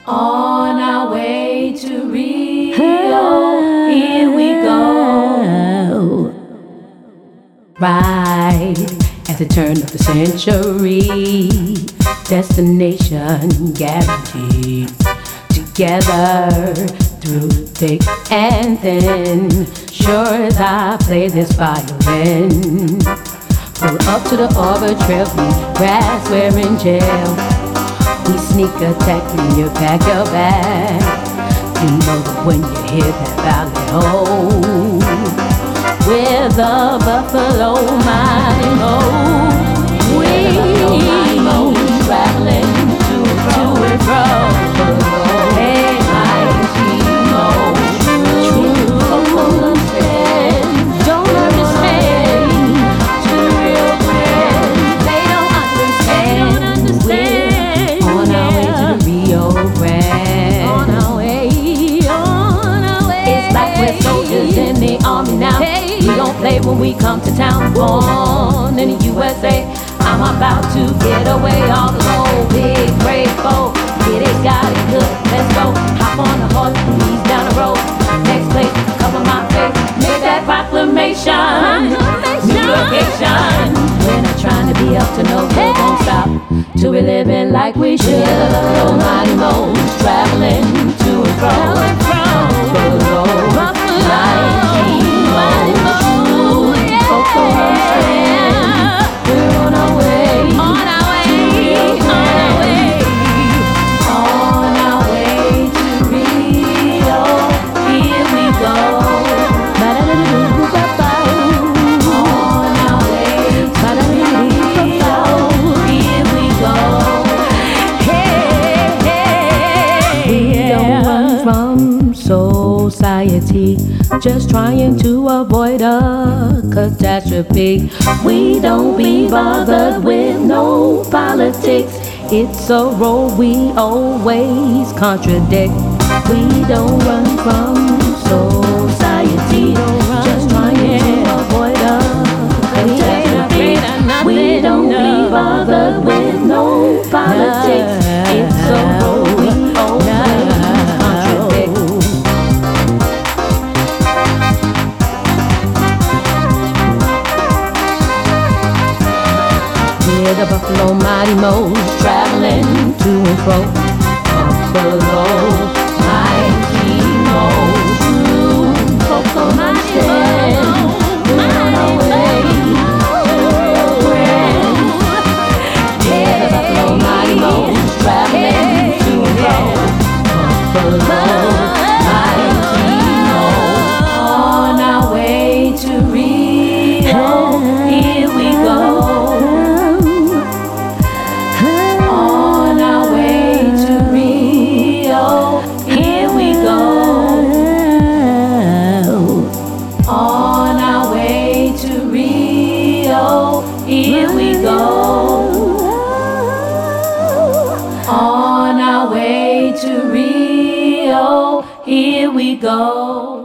On our way to Rio, here we go. Right at the turn of the century, destination guaranteed. Together through thick and thin, sure as I play this violin. Pull up to the arbitrary grass wearing jail. We sneak attack and you pack your bag. You know that when you hear that valley hole, we're the Buffalo Mighty Mo. We traveling to and fro. Hey, Mighty Mo. Don't understand. To real friends, they don't understand. On our way to the Rio Grande. On our way. It's like we're soldiers in the army now. We don't play when we come to town. Born in the USA, I'm about to get away all alone. Big brave foe, get it, got it, good, let's go. Hop on the horse, ease down the road. Next place, cover my face, make that proclamation. New location. We're not trying to be up to no good, won't stop till we're living like we should. No mighty mo's traveling to and fro. Buffalo, mighty mo. We're on our way. On our way. On our way. On our way to Rio. Here we go. On our way to Rio. Here we go. Hey, hey. We don't run from society, just trying to avoid a catastrophe. We don't be bothered with no politics. It's a road we always contradict. We don't run from society, just trying to avoid a catastrophe. We don't be bothered with no politics. It's a road we always contradict. We're the Buffalo Mighty Mo's traveling to and fro. Buffalo Mighty Mo, true Buffalo Mighty Mo. We're on our way to Rio Grande. Yeah, the Buffalo Mighty Mo's traveling to and fro. Buffalo Mighty Mo. On our way to Rio, here we go. On our way to Rio, here we go. On our way to Rio, here we go.